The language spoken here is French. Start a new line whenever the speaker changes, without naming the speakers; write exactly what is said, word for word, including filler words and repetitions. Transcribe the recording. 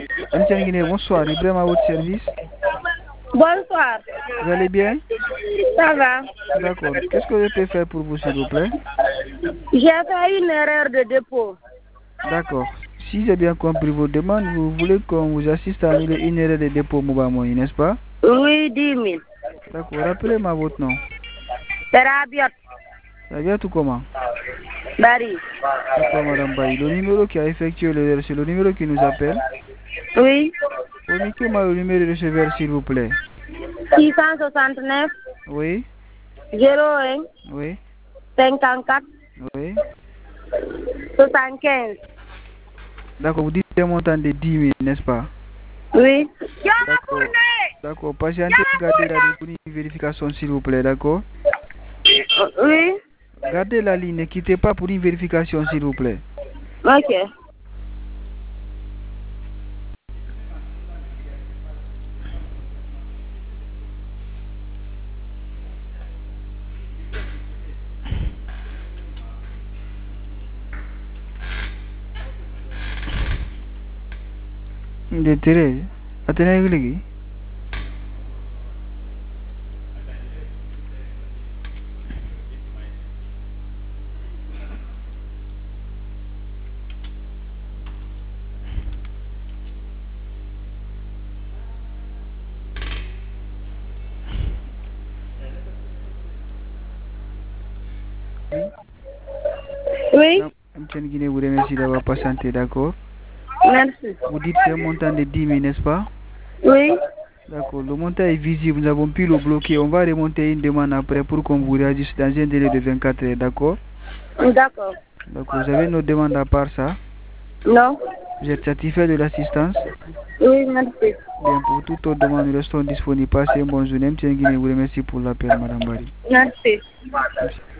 M T N Guinée, bonsoir, Ibrahim à votre service.
Bonsoir.
Vous allez bien?
Ça va.
D'accord. Qu'est-ce que je peux faire pour vous, s'il vous plaît?
J'ai fait une erreur de dépôt.
D'accord. Si j'ai bien compris vos demandes, vous voulez qu'on vous assiste à annuler une erreur de dépôt Moubamoi, n'est-ce pas?
Oui, dix mille.
D'accord. Rappelez-moi votre nom.
Rabiot.
Rabiot ou comment?
Bari.
D'accord, Madame Baye. Le numéro qui a effectué l'erreur, c'est le numéro qui nous appelle?
Oui.
Communiquez-moi le numéro de receveur, s'il vous plaît.
six cent soixante-neuf.
Oui.
zéro un.
Oui.
cinquante-quatre.
Oui.
soixante-quinze.
D'accord, vous dites un montant de dix mille, n'est-ce pas?
Oui.
D'accord. D'accord. Patientez, gardez la ligne pour une vérification, s'il vous plaît, d'accord?
Oui.
Gardez la ligne, ne quittez pas pour une vérification, s'il vous plaît.
Ok.
De Thérèse, attendez les Oui.
Oui.
M T N Guinée vous remercie d'avoir patienté, d'accord?
Merci.
Vous dites c'est un montant de dix mille, n'est-ce pas?
Oui.
D'accord, le montant est visible, nous avons pu le bloquer. On va remonter une demande après pour qu'on vous réagisse dans un délai de vingt-quatre heures, d'accord?
D'accord.
D'accord, vous avez nos demandes à part ça?
Non.
Vous êtes satisfait de l'assistance?
Oui, merci.
Bien, pour toute autre demande, nous restons disponibles. Passez une bonne journée. M T N Guinée vous remercie pour l'appel, Madame Bari.
Merci.
Merci.